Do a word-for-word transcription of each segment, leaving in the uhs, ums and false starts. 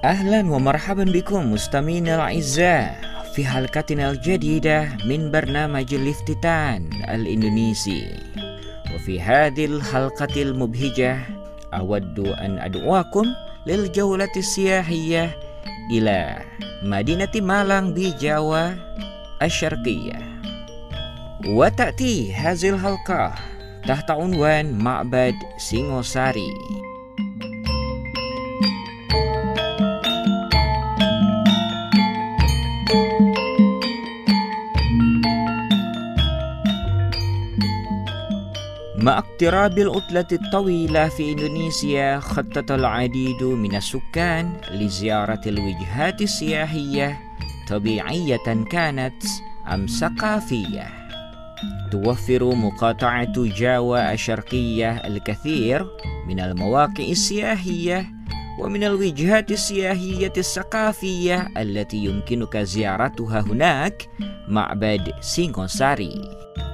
أهلا ومرحبا بكم مستمعينا الأعزاء في حلقتنا الجديدة من برنامج الافتتان الإندونيسي. وفي هذه الحلقة المبهجة أود أن أدعوكم للجولة السياحية إلى مدينة مالang بجاوا الشرقية. وتأتي هذه الحلقة تحت عنوان معبد سينغوساري. مع اقتراب العطلة الطويلة في إندونيسيا، خطط العديد من السكان لزيارة الوجهات السياحية طبيعية كانت أم ثقافية. توفر مقاطعة جاوا الشرقية الكثير من المواقع السياحية ومن الوجهات السياحية الثقافية التي يمكنك زيارتها هناك معبد سينغوساري.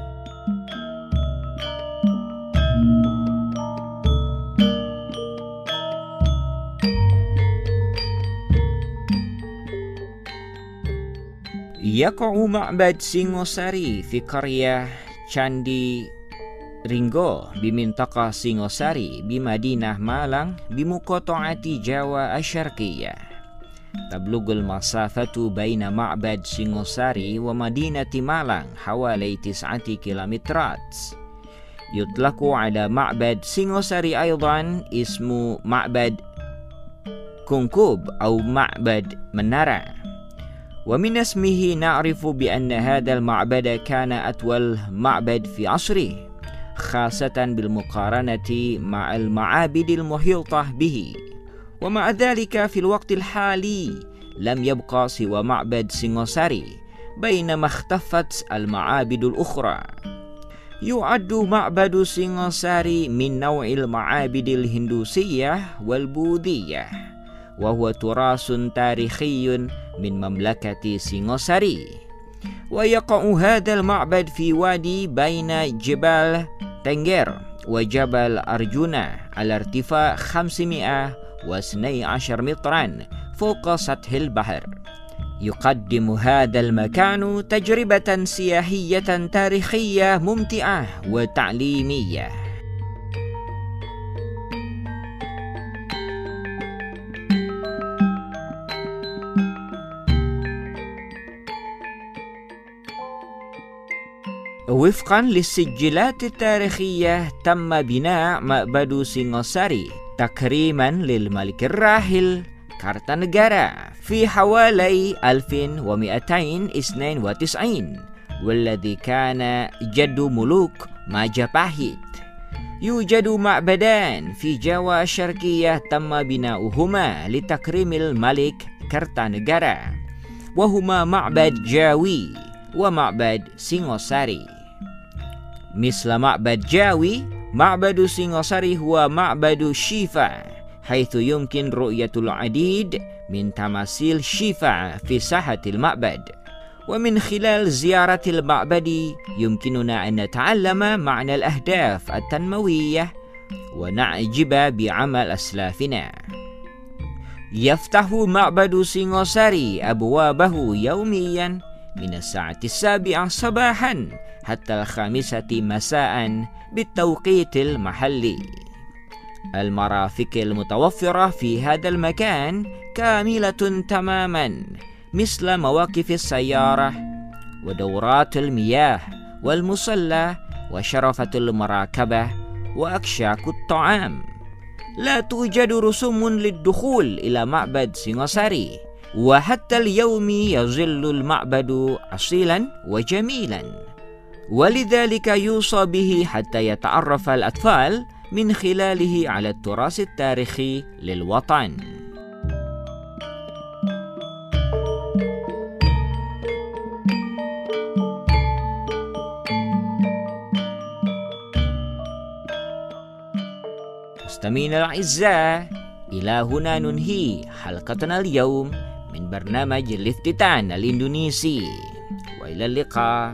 يقع معبد سينغوساري في قرية شاندي رينغو بمنطقة سينغوساري بمدينة مالang بمقاطعة جاوا الشرقية. تبلغ المسافة بين معبد سينغوساري ومدينة مالang حوالي تسعة كيلومترات. يطلق على معبد سينغوساري أيضا اسم معبد كونكوب أو معبد منارة. ومن اسمه نعرف بأن هذا المعبد كان أطول معبد في عصره، خاصة بالمقارنة مع المعابد المحيطة به. ومع ذلك في الوقت الحالي لم يبقى سوى معبد سينغوساري بينما اختفت المعابد الأخرى. يعد معبد سينغوساري من نوع المعابد الهندوسية والبوذية، وهو تراث تاريخي من مملكة سينغوساري. ويقع هذا المعبد في وادي بين جبال تنجر وجبل أرجونا على ارتفاع خمسمائة واثني عشر مترا فوق سطح البحر. يقدم هذا المكان تجربة سياحية تاريخية ممتعة وتعليمية. وفقا للسجلات التاريخية تم بناء معبد سينغوساري تكريما للملك الراحل كرتانegara في حوالي ألف ومئتين واثنين وتسعين، والذي كان جد ملوك ماجاباهيت. يوجد معبدان في جاوا الشرقية تم بناؤهما لتكريم الملك كرتانegara، وهما معبد جاوي ومعبد سينغوساري. مثل معبد جاوي، معبد سينغوساري هو معبد شيفا، حيث يمكن رؤية العديد من تماثيل شيفا في ساحة المعبد. ومن خلال زيارة المعبد يمكننا أن نتعلم معنى الأهداف التنموية ونعجب بعمل أسلافنا. يفتح معبد سينغوساري أبوابه يوميا من الساعة السابعة صباحا حتى الخامسة مساء بالتوقيت المحلي. المرافق المتوفرة في هذا المكان كاملة تماما، مثل مواقف السيارة ودورات المياه والمصلى وشرفة المراكبة وأكشاك الطعام. لا توجد رسوم للدخول إلى معبد سينغوساري، وحتى اليوم يظل المعبد أصيلا وجميلا، ولذلك يوصى به حتى يتعرف الأطفال من خلاله على التراث التاريخي للوطن. مستمعينا الأعزاء، إلى هنا ننهي حلقتنا اليوم من برنامج الافتتان الإندونيسي، وإلى اللقاء.